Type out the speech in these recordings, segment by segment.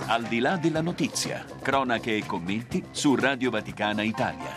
Al di là della notizia, cronache e commenti su Radio Vaticana Italia.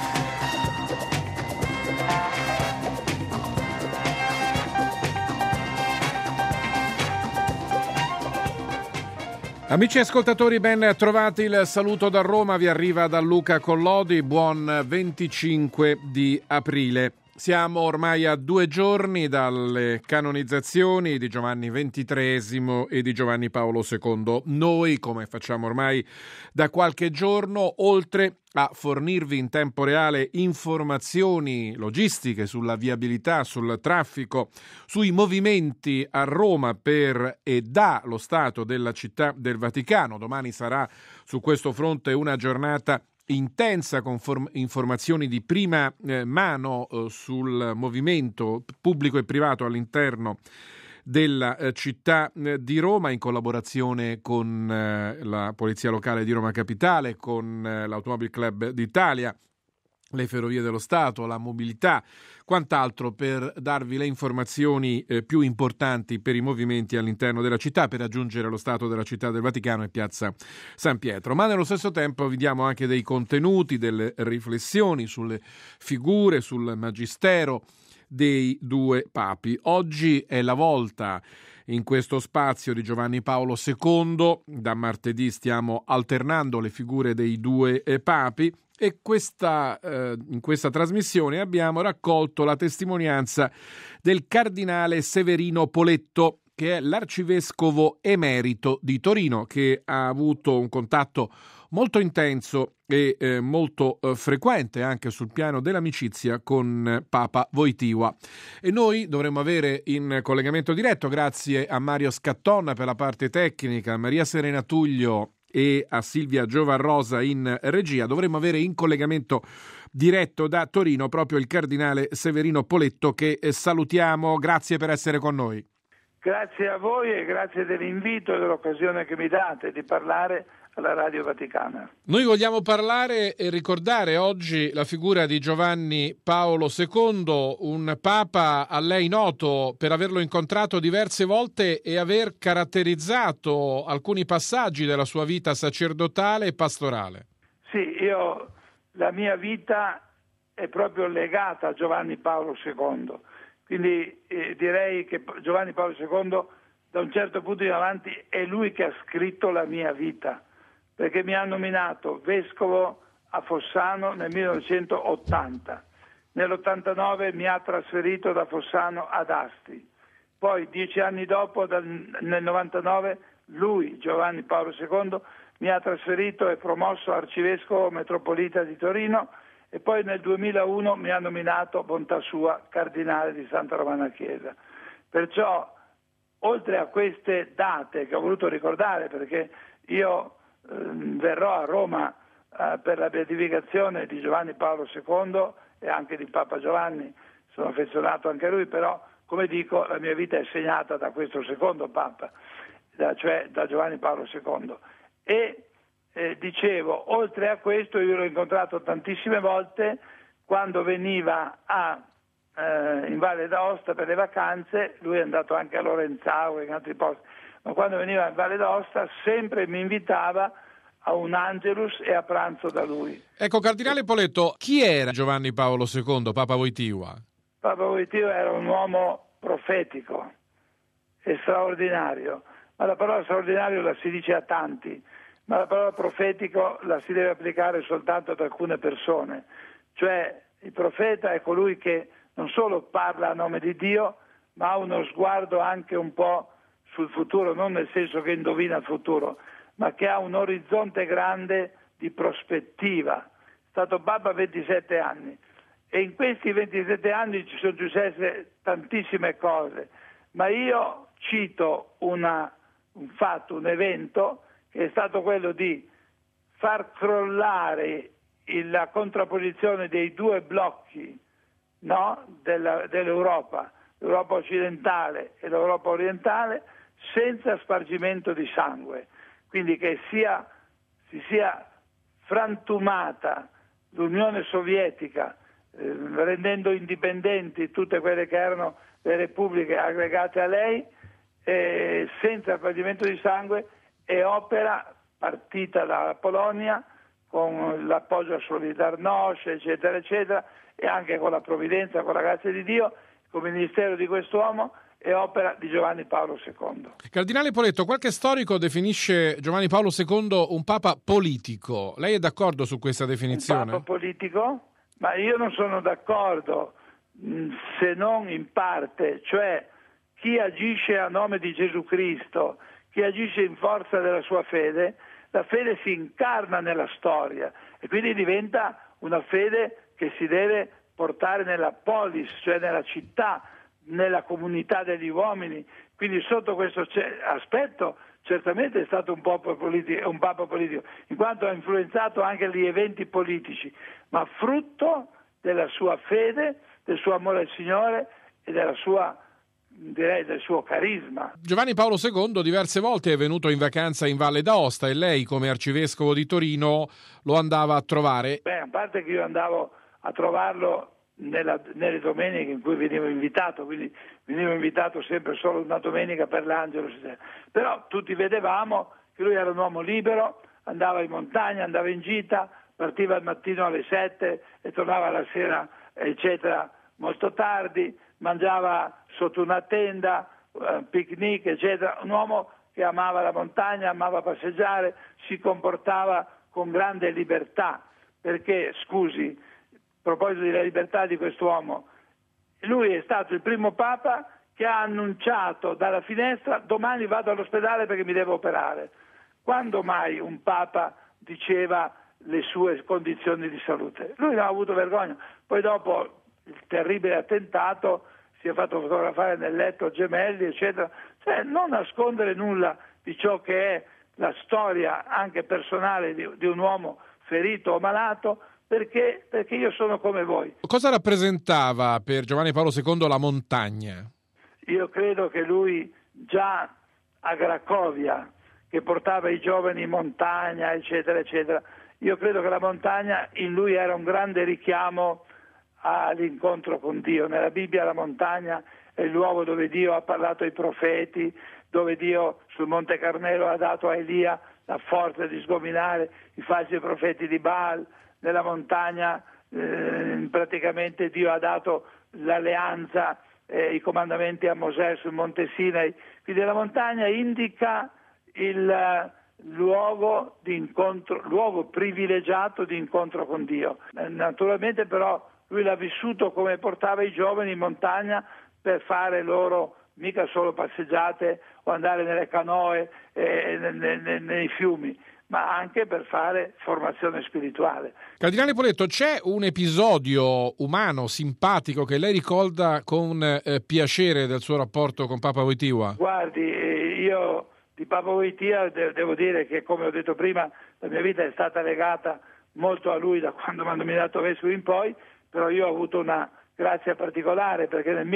Amici ascoltatori, ben trovati. Il saluto da Roma vi arriva da Luca Collodi. Buon 25 di aprile. Siamo ormai a 2 giorni dalle canonizzazioni di Giovanni XXIII e di Giovanni Paolo II. Noi, come facciamo ormai da qualche giorno, oltre a fornirvi in tempo reale informazioni logistiche sulla viabilità, sul traffico, sui movimenti a Roma per e da lo Stato della Città del Vaticano. Domani sarà su questo fronte una giornata intensa con informazioni di prima mano sul movimento pubblico e privato all'interno della città di Roma, in collaborazione con la Polizia Locale di Roma Capitale, con l'Automobile Club d'Italia, le Ferrovie dello Stato, la mobilità, quant'altro, per darvi le informazioni più importanti per i movimenti all'interno della città, per raggiungere lo Stato della Città del Vaticano e Piazza San Pietro. Ma nello stesso tempo vi diamo anche dei contenuti, delle riflessioni sulle figure, sul magistero dei due papi. Oggi è la volta in questo spazio di Giovanni Paolo II. Da martedì stiamo alternando le figure dei due papi e in questa trasmissione abbiamo raccolto la testimonianza del cardinale Severino Poletto, che è l'arcivescovo emerito di Torino, che ha avuto un contatto molto intenso e molto frequente anche sul piano dell'amicizia con Papa Wojtyła. E noi dovremmo avere in collegamento diretto, grazie a Mario Scattonna per la parte tecnica, a Maria Serena Tullio e a Silvia Giovarrosa in regia, dovremmo avere in collegamento diretto da Torino proprio il cardinale Severino Poletto, che salutiamo. Grazie per essere con noi. Grazie a voi e grazie dell'invito e dell'occasione che mi date di parlare alla Radio Vaticana. Noi vogliamo parlare e ricordare oggi la figura di Giovanni Paolo II, un papa a lei noto per averlo incontrato diverse volte e aver caratterizzato alcuni passaggi della sua vita sacerdotale e pastorale. Sì, la mia vita è proprio legata a Giovanni Paolo II, quindi direi che Giovanni Paolo II da un certo punto in avanti è lui che ha scritto la mia vita, perché mi ha nominato vescovo a Fossano nel 1980. Nell'89 mi ha trasferito da Fossano ad Asti. Poi 10 anni dopo, nel 99, lui, Giovanni Paolo II, mi ha trasferito e promosso arcivescovo metropolita di Torino e poi nel 2001 mi ha nominato, bontà sua, cardinale di Santa Romana Chiesa. Perciò, oltre a queste date che ho voluto ricordare, perché io verrò a Roma per la beatificazione di Giovanni Paolo II e anche di Papa Giovanni, sono affezionato anche a lui, però come dico la mia vita è segnata da questo secondo Papa, cioè da Giovanni Paolo II. E dicevo, oltre a questo io l'ho incontrato tantissime volte quando veniva in Valle d'Aosta per le vacanze, lui è andato anche a Lorenzau e in altri posti, ma quando veniva in Valle d'Aosta sempre mi invitava a un Angelus e a pranzo da lui. Ecco, cardinale Poletto, chi era Giovanni Paolo II, Papa Wojtyła? Papa Wojtyła era un uomo profetico e straordinario, ma la parola straordinario la si dice a tanti, ma la parola profetico la si deve applicare soltanto ad alcune persone, cioè il profeta è colui che non solo parla a nome di Dio, ma ha uno sguardo anche un po' sul futuro, non nel senso che indovina il futuro, ma che ha un orizzonte grande di prospettiva. È stato Papa 27 anni e in questi 27 anni ci sono successe tantissime cose, ma io cito un fatto, un evento che è stato quello di far crollare la contrapposizione dei due blocchi, no? dell'Europa, l'Europa occidentale e l'Europa orientale, senza spargimento di sangue, quindi che si sia frantumata l'Unione Sovietica, rendendo indipendenti tutte quelle che erano le repubbliche aggregate a lei, senza spargimento di sangue, è opera partita dalla Polonia con l'appoggio a Solidarnosc, eccetera, eccetera, e anche con la provvidenza, con la grazia di Dio, come ministero di quest'uomo è opera di Giovanni Paolo II. Cardinale Poletto, qualche storico definisce Giovanni Paolo II un papa politico. Lei è d'accordo su questa definizione? Un papa politico? Ma io non sono d'accordo, se non in parte, cioè chi agisce a nome di Gesù Cristo, chi agisce in forza della sua fede, la fede si incarna nella storia e quindi diventa una fede che si deve portare nella polis, cioè nella città, nella comunità degli uomini. Quindi sotto questo aspetto certamente è stato un papa politico, in quanto ha influenzato anche gli eventi politici, ma frutto della sua fede, del suo amore al Signore e del suo carisma. Giovanni Paolo II diverse volte è venuto in vacanza in Valle d'Aosta e lei, come arcivescovo di Torino, lo andava a trovare. A parte che io andavo a trovarlo nelle domeniche in cui venivo invitato, quindi venivo invitato sempre solo una domenica per l'Angelo, però tutti vedevamo che lui era un uomo libero, andava in montagna, andava in gita, partiva al mattino alle 7 e tornava la sera, eccetera, molto tardi, mangiava sotto una tenda, picnic, eccetera, un uomo che amava la montagna, amava passeggiare, si comportava con grande libertà, perché, scusi, a proposito della libertà di quest'uomo, lui è stato il primo papa che ha annunciato dalla finestra: domani vado all'ospedale perché mi devo operare. Quando mai un papa diceva le sue condizioni di salute? Lui non ha avuto vergogna. Poi dopo il terribile attentato si è fatto fotografare nel letto gemelli, eccetera. Cioè non nascondere nulla di ciò che è la storia anche personale di un uomo ferito o malato, perché io sono come voi. Cosa rappresentava per Giovanni Paolo II la montagna? Io credo che lui già a Cracovia, che portava i giovani in montagna, eccetera, eccetera, io credo che la montagna in lui era un grande richiamo all'incontro con Dio. Nella Bibbia la montagna è il luogo dove Dio ha parlato ai profeti, dove Dio sul Monte Carmelo ha dato a Elia la forza di sgominare i falsi profeti di Baal. Nella montagna praticamente Dio ha dato l'alleanza, i comandamenti a Mosè sul Monte Sinai. Quindi la montagna indica il luogo di incontro, luogo privilegiato di incontro con Dio. Naturalmente però lui l'ha vissuto come portava i giovani in montagna per fare loro mica solo passeggiate o andare nelle canoe nei fiumi, ma anche per fare formazione spirituale. Cardinale Poletto, c'è un episodio umano, simpatico, che lei ricorda con piacere del suo rapporto con Papa Wojtyła? Guardi, io di Papa Wojtyła devo dire che, come ho detto prima, la mia vita è stata legata molto a lui da quando mi hanno nominato vescovo in poi, però io ho avuto una grazia particolare, perché nel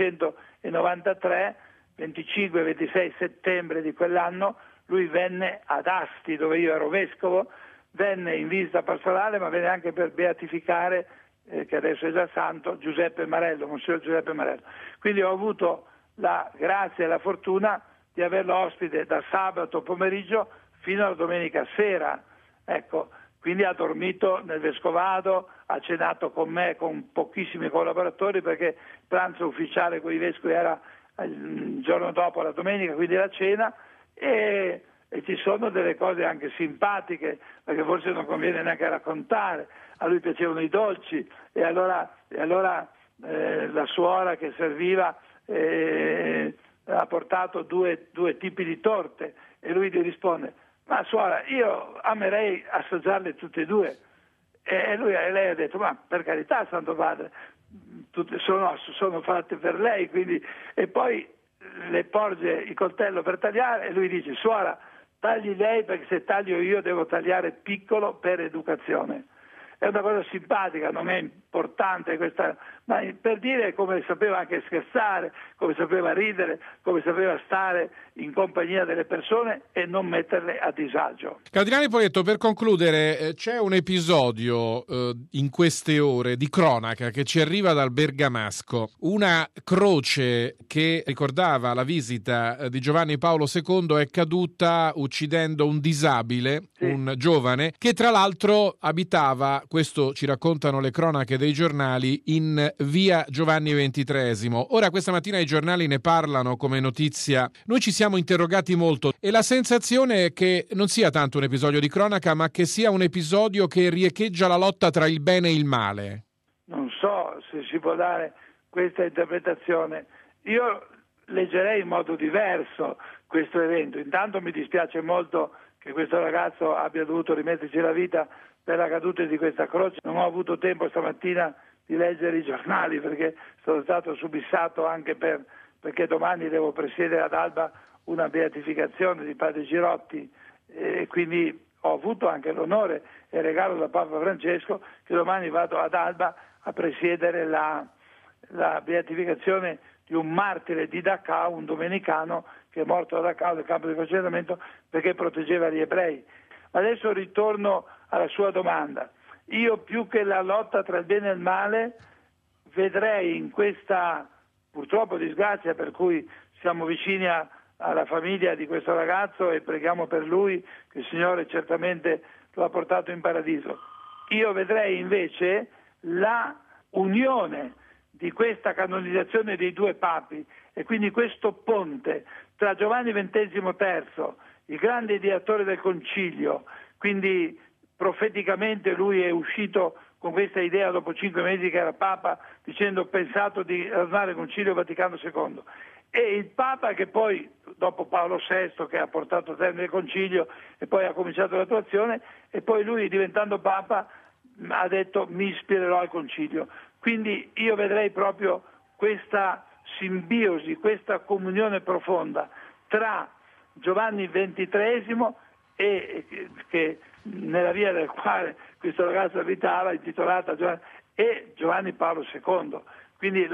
1993, 25-26 settembre di quell'anno, lui venne ad Asti, dove io ero vescovo, venne in visita pastorale, ma venne anche per beatificare, che adesso è già santo, Giuseppe Marello, Monsignor Giuseppe Marello. Quindi ho avuto la grazia e la fortuna di averlo ospite da sabato pomeriggio fino alla domenica sera. Ecco, quindi ha dormito nel vescovado, ha cenato con me, con pochissimi collaboratori, perché il pranzo ufficiale con i vescovi era il giorno dopo la domenica, quindi la cena. E ci sono delle cose anche simpatiche, perché forse non conviene neanche raccontare. A lui piacevano i dolci e allora la suora che serviva ha portaatu due tipi di torte e lui gli risponde: ma suora, io amerei assaggiarle tutte e due. E lei ha detto: ma per carità, Santo Padre, sono fatte per lei, quindi. E poi le porge il coltello per tagliare e lui dice: suora, tagli lei, perché se taglio io devo tagliare piccolo per educazione. È una cosa simpatica, non è importante ma per dire come sapeva anche scherzare, come sapeva ridere, come sapeva stare in compagnia delle persone e non metterle a disagio. Cardinale Poletto, per concludere, c'è un episodio in queste ore di cronaca che ci arriva dal Bergamasco, una croce che ricordava la visita di Giovanni Paolo II è caduta uccidendo un disabile, sì, un giovane, che tra l'altro abitava, questo ci raccontano le cronache dei giornali, in via Giovanni XXIII. Ora questa mattina i giornali ne parlano come notizia. Noi ci siamo interrogati molto e la sensazione è che non sia tanto un episodio di cronaca, ma che sia un episodio che riecheggia la lotta tra il bene e il male. Non so se si può dare questa interpretazione. Io leggerei in modo diverso questo evento. Intanto mi dispiace molto che questo ragazzo abbia dovuto rimetterci la vita per la caduta di questa croce. Non ho avuto tempo stamattina di leggere i giornali perché sono stato subissato anche perché domani devo presiedere ad Alba una beatificazione di Padre Girotti e quindi ho avuto anche l'onore e il regalo da Papa Francesco che domani vado ad Alba a presiedere la beatificazione di un martire di Dachau, un domenicano che è morto a Dachau nel campo di concentramento perché proteggeva gli ebrei. Adesso ritorno alla sua domanda. Io più che la lotta tra il bene e il male vedrei in questa purtroppo disgrazia per cui siamo vicini alla famiglia di questo ragazzo e preghiamo per lui che il Signore certamente lo ha portato in paradiso. Io vedrei invece la unione di questa canonizzazione dei due papi e quindi questo ponte tra Giovanni XXIII, il grande ideatore del concilio, quindi profeticamente lui è uscito con questa idea dopo 5 mesi che era Papa, dicendo ho pensato di radunare il Concilio Vaticano II, e il Papa che poi, dopo Paolo VI che ha portato a termine il Concilio e poi ha cominciato l'attuazione, e poi lui diventando Papa ha detto mi ispirerò al Concilio. Quindi io vedrei proprio questa simbiosi, questa comunione profonda tra Giovanni XXIII e che nella via del quale questo ragazzo abitava, intitolata Giovanni, e Giovanni Paolo II. Quindi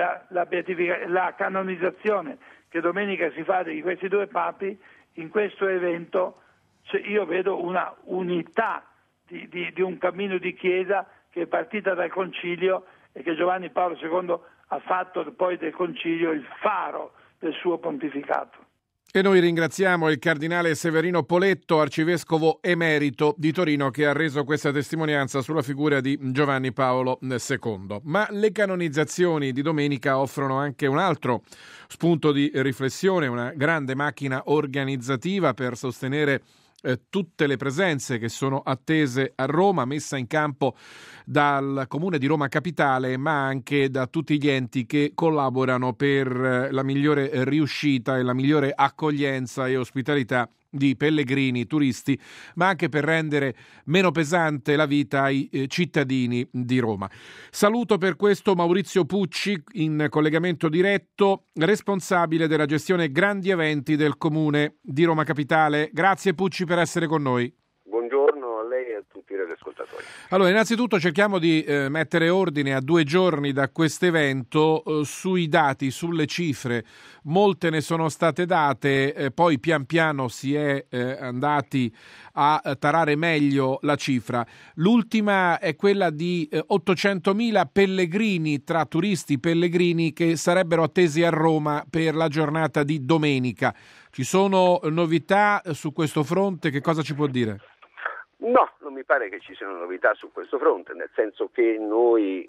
la canonizzazione che domenica si fa di questi due papi, in questo evento io vedo una unità di un cammino di Chiesa che è partita dal Concilio e che Giovanni Paolo II ha fatto poi del Concilio il faro del suo pontificato. E noi ringraziamo il cardinale Severino Poletto, arcivescovo emerito di Torino, che ha reso questa testimonianza sulla figura di Giovanni Paolo II. Ma le canonizzazioni di domenica offrono anche un altro spunto di riflessione, una grande macchina organizzativa per sostenere tutte le presenze che sono attese a Roma, messa in campo dal Comune di Roma Capitale, ma anche da tutti gli enti che collaborano per la migliore riuscita e la migliore accoglienza e ospitalità di pellegrini, turisti, ma anche per rendere meno pesante la vita ai cittadini di Roma. Saluto per questo Maurizio Pucci, in collegamento diretto, responsabile della gestione grandi eventi del Comune di Roma Capitale. Grazie Pucci per essere con noi. Buongiorno a lei e a tutti gli ascoltatori. Allora, innanzitutto cerchiamo di mettere ordine a 2 giorni da questo evento sui dati, sulle cifre. Molte ne sono state date, poi pian piano si è andati a tarare meglio la cifra. L'ultima è quella di 800.000 pellegrini, tra turisti pellegrini, che sarebbero attesi a Roma per la giornata di domenica. Ci sono novità su questo fronte? Che cosa ci può dire? No, non mi pare che ci siano novità su questo fronte, nel senso che noi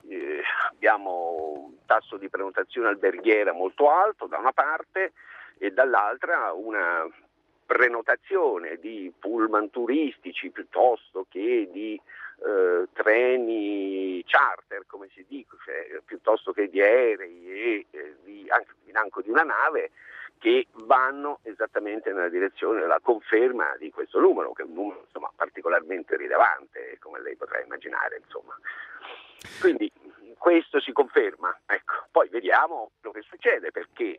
abbiamo un tasso di prenotazione alberghiera molto alto da una parte e dall'altra una prenotazione di pullman turistici piuttosto che di treni charter, come si dice, piuttosto che di aerei e anche financo di una nave, che vanno esattamente nella direzione della conferma di questo numero, che è un numero insomma particolarmente rilevante, come lei potrà immaginare, insomma. Quindi questo si conferma, ecco. Poi vediamo quello che succede, perché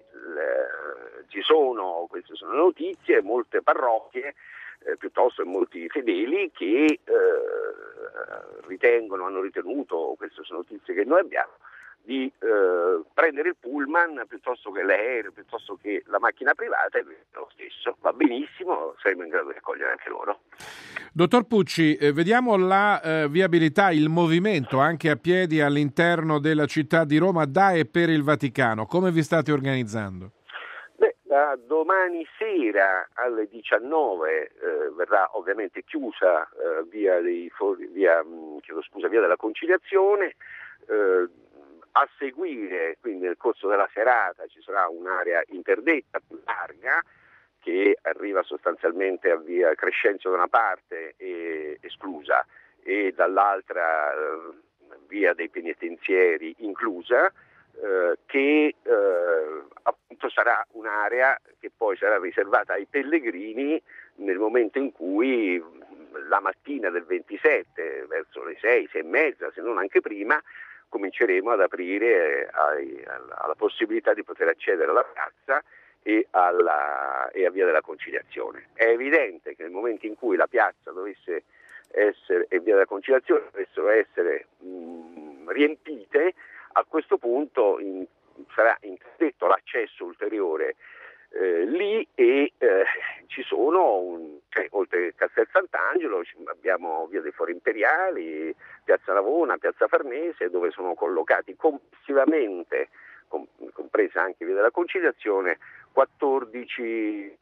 queste sono notizie, molte parrocchie piuttosto che molti fedeli che hanno ritenuto, queste sono notizie che noi abbiamo, di prendere il pullman piuttosto che l'aereo, piuttosto che la macchina privata, è lo stesso, va benissimo, saremo in grado di accogliere anche loro. Dottor Pucci, vediamo la viabilità, il movimento anche a piedi all'interno della città di Roma da e per il Vaticano. Come vi state organizzando? Da domani sera alle 19 verrà ovviamente chiusa via della Conciliazione. A seguire, quindi nel corso della serata, ci sarà un'area interdetta più larga che arriva sostanzialmente a via Crescenzio da una parte esclusa e dall'altra via dei penitenzieri inclusa, che appunto sarà un'area che poi sarà riservata ai pellegrini nel momento in cui la mattina del 27 verso le 6 e mezza, se non anche prima, cominceremo ad aprire alla possibilità di poter accedere alla piazza e a via della Conciliazione. È evidente che nel momento in cui la piazza dovesse essere e via della Conciliazione dovessero essere riempite, a questo punto sarà interdetto l'accesso ulteriore lì e ci sono, oltre al Castel Sant'Angelo, abbiamo via dei Fori Imperiali, piazza Navona, piazza Farnese, dove sono collocati complessivamente, compresa anche via della Conciliazione, 14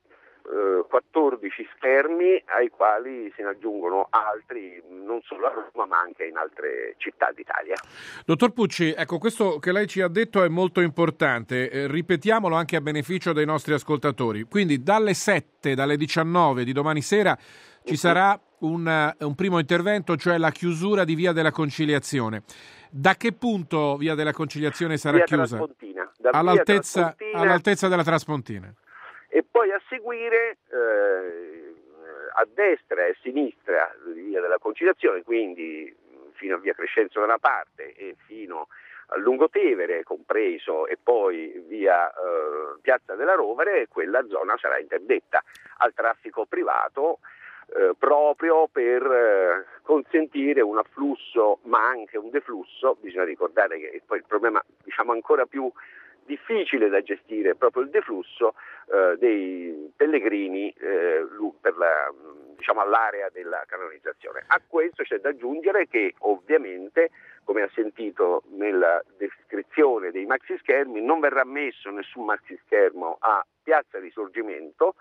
schermi ai quali se ne aggiungono altri non solo a Roma ma anche in altre città d'Italia. Dottor Pucci, ecco, questo che lei ci ha detto è molto importante, ripetiamolo anche a beneficio dei nostri ascoltatori. Quindi dalle 19 di domani sera ci sarà un primo intervento, cioè la chiusura di via della Conciliazione. Da che punto via della Conciliazione sarà via chiusa? All'altezza della Traspontina. E poi a seguire a destra e a sinistra via della Conciliazione, quindi fino a via Crescenzio da una parte e fino a Lungotevere compreso, e poi via Piazza della Rovere, quella zona sarà interdetta al traffico privato proprio per consentire un afflusso ma anche un deflusso. Bisogna ricordare che poi il problema ancora più difficile da gestire è proprio il deflusso dei pellegrini all'area della canonizzazione. A questo c'è da aggiungere che ovviamente, come ha sentito nella descrizione dei maxi schermi, non verrà messo nessun maxi schermo a Piazza Risorgimento,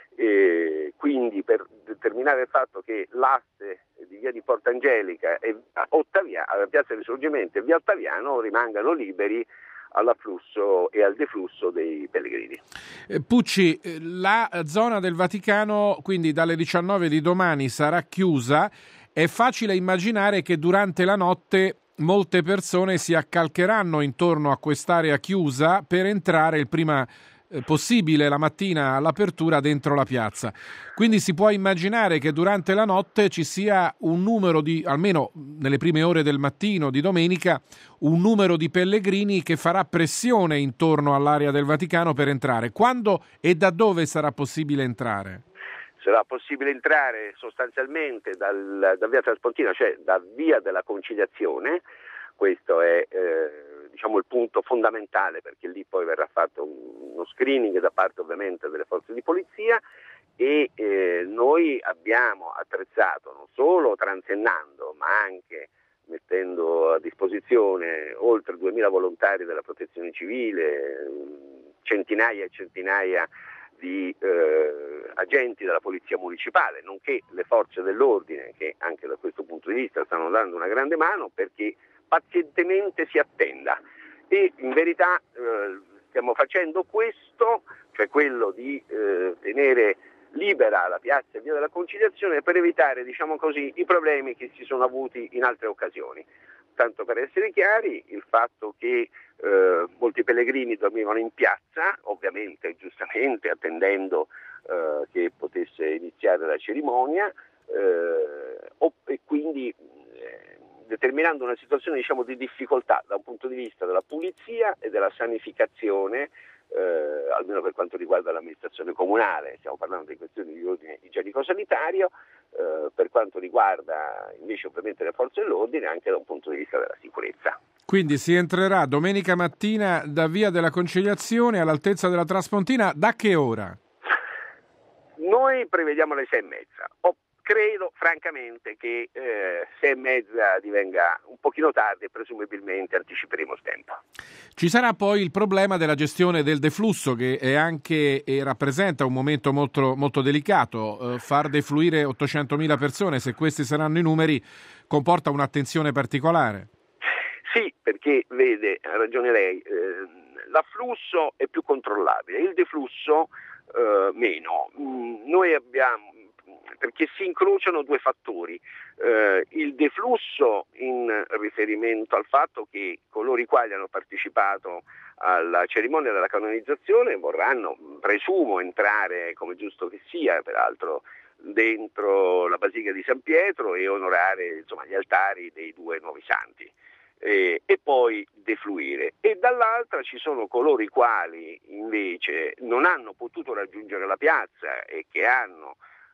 quindi per determinare il fatto che l'asse di via di Porta Angelica e Piazza Risorgimento e via Ottaviano rimangano liberi all'afflusso e al deflusso dei pellegrini. Pucci, la zona del Vaticano quindi dalle 19 di domani sarà chiusa. È facile immaginare che durante la notte molte persone si accalcheranno intorno a quest'area chiusa per entrare il prima possibile la mattina all'apertura dentro la piazza. Quindi si può immaginare che durante la notte ci sia un numero almeno nelle prime ore del mattino di domenica, un numero di pellegrini che farà pressione intorno all'area del Vaticano per entrare. Quando e da dove sarà possibile entrare? Sarà possibile entrare sostanzialmente da via Traspontina, cioè da via della Conciliazione. Questo è il punto fondamentale, perché lì poi verrà fatto uno screening da parte ovviamente delle forze di polizia e noi abbiamo attrezzato non solo transennando ma anche mettendo a disposizione oltre 2000 volontari della protezione civile, centinaia e centinaia di agenti della polizia municipale, nonché le forze dell'ordine che anche da questo punto di vista stanno dando una grande mano perché pazientemente si attenda. E in verità stiamo facendo questo, cioè quello di tenere libera la piazza e via della Conciliazione per evitare, i problemi che si sono avuti in altre occasioni. Tanto per essere chiari, il fatto che molti pellegrini dormivano in piazza, ovviamente giustamente attendendo che potesse iniziare la cerimonia, e quindi determinando una situazione di difficoltà da un punto di vista della pulizia e della sanificazione almeno per quanto riguarda l'amministrazione comunale, stiamo parlando di questioni di ordine igienico-sanitario, per quanto riguarda invece ovviamente le forze dell'ordine anche da un punto di vista della sicurezza. Quindi si entrerà domenica mattina da Via della Conciliazione all'altezza della Traspontina, da che ora? Noi prevediamo le 6:30. Credo francamente che 6:30 divenga un pochino tardi e presumibilmente anticiperemo il tempo. Ci sarà poi il problema della gestione del deflusso, che è anche e rappresenta un momento molto, molto delicato. Far defluire 800.000 persone, se questi saranno i numeri, comporta un'attenzione particolare. Sì, perché vede, ha ragione lei, l'afflusso è più controllabile, il deflusso meno. Noi abbiamo, perché si incrociano due fattori, il deflusso in riferimento al fatto che coloro i quali hanno partecipato alla cerimonia della canonizzazione vorranno, presumo, entrare, come giusto che sia, peraltro, dentro la Basilica di San Pietro e onorare gli altari dei due nuovi santi. E poi defluire, e dall'altra ci sono coloro i quali invece non hanno potuto raggiungere la piazza e che hanno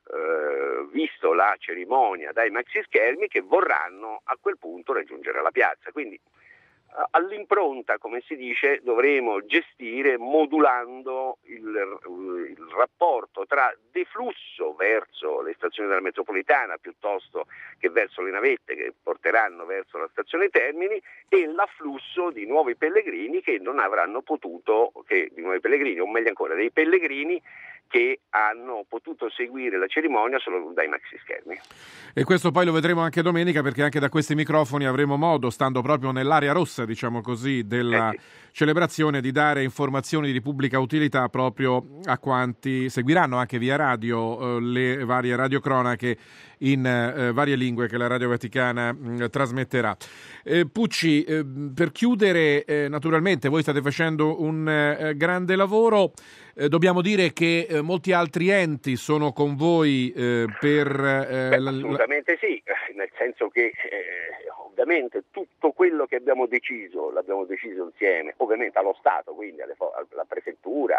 visto la cerimonia dai maxischermi, che vorranno a quel punto raggiungere la piazza. Quindi all'impronta, come si dice, dovremo gestire modulando il rapporto tra deflusso verso le stazioni della metropolitana piuttosto che verso le navette che porteranno verso la stazione Termini, e l'afflusso di nuovi pellegrini che non avranno potuto, o meglio ancora dei pellegrini che hanno potuto seguire la cerimonia solo dai maxischermi. E questo poi lo vedremo anche domenica, perché anche da questi microfoni avremo modo, stando proprio nell'area rossa, diciamo così, della celebrazione, di dare informazioni di pubblica utilità proprio a quanti seguiranno anche via radio le varie radiocronache in varie lingue che la Radio Vaticana trasmetterà. Pucci, per chiudere, naturalmente voi state facendo un grande lavoro. Dobbiamo dire che molti altri enti sono con voi assolutamente sì, nel senso che ovviamente tutto quello che abbiamo deciso l'abbiamo deciso insieme, ovviamente allo Stato, quindi alla prefettura,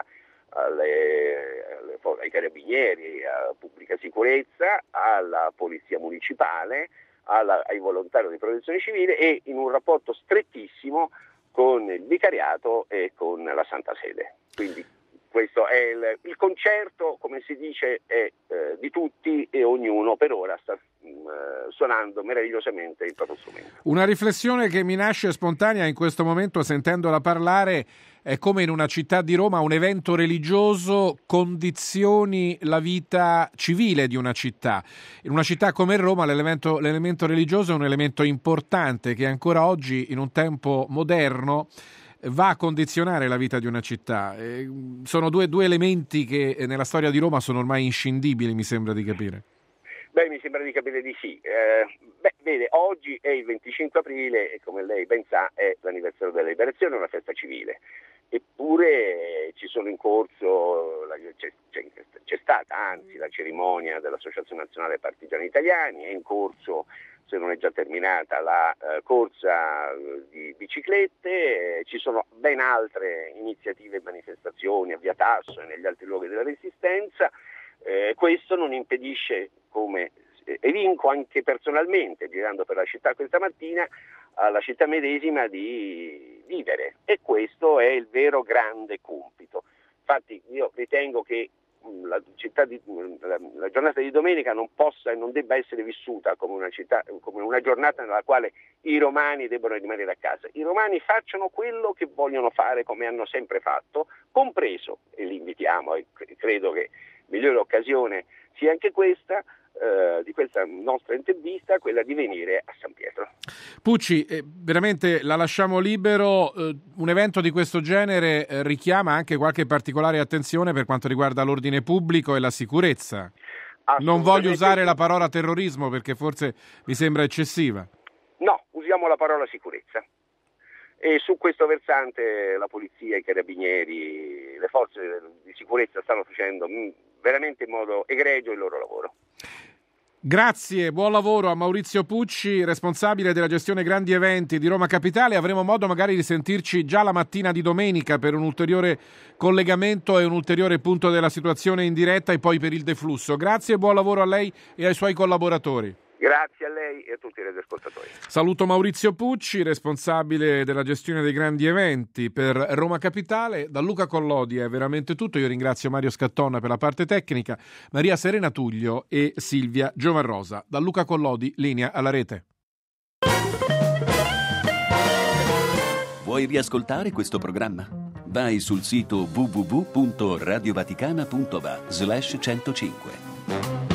ai carabinieri, alla pubblica sicurezza, alla polizia municipale, ai volontari di protezione civile, e in un rapporto strettissimo con il vicariato e con la Santa Sede. Quindi questo è il concerto, come si dice, è di tutti, e ognuno per ora sta suonando meravigliosamente il proprio strumento. Una riflessione che mi nasce spontanea in questo momento, sentendola parlare, è come in una città di Roma un evento religioso condizioni la vita civile di una città. In una città come Roma l'elemento religioso è un elemento importante che ancora oggi, in un tempo moderno, va a condizionare la vita di una città. Sono due elementi che nella storia di Roma sono ormai inscindibili, mi sembra di capire. Mi sembra di capire di sì. Vede, oggi è il 25 aprile e, come lei ben sa, è l'anniversario della liberazione, una festa civile. Eppure ci sono in corso, c'è stata anzi la cerimonia dell'Associazione Nazionale Partigiani Italiani, è in corso, se non è già terminata, la corsa di biciclette, ci sono ben altre iniziative e manifestazioni a Via Tasso e negli altri luoghi della Resistenza. Questo non impedisce, come evinco anche personalmente girando per la città questa mattina, alla città medesima di vivere, e questo è il vero grande compito. Infatti io ritengo che la giornata di domenica non possa e non debba essere vissuta come una giornata nella quale i romani debbono rimanere a casa. I romani facciano quello che vogliono fare, come hanno sempre fatto, compreso, e li invitiamo, e credo che migliore occasione sia anche questa, di questa nostra intervista, quella di venire a San Pietro. Pucci, veramente la lasciamo libero. Un evento di questo genere richiama anche qualche particolare attenzione per quanto riguarda l'ordine pubblico e la sicurezza. Non voglio usare la parola terrorismo perché forse mi sembra eccessiva. No, usiamo la parola sicurezza. E su questo versante la polizia, i carabinieri, le forze di sicurezza stanno facendo veramente in modo egregio il loro lavoro. Grazie, buon lavoro a Maurizio Pucci, responsabile della gestione grandi eventi di Roma Capitale. Avremo modo magari di sentirci già la mattina di domenica per un ulteriore collegamento e un ulteriore punto della situazione in diretta e poi per il deflusso. Grazie e buon lavoro a lei e ai suoi collaboratori. Grazie a lei e a tutti i radioascoltatori. Saluto Maurizio Pucci, responsabile della gestione dei grandi eventi per Roma Capitale. Da Luca Collodi è veramente tutto. Io ringrazio Mario Scattonna per la parte tecnica, Maria Serena Tullio e Silvia Giovarrosa. Da Luca Collodi, linea alla rete. Vuoi riascoltare questo programma? Vai sul sito www.radiovaticana.va/105.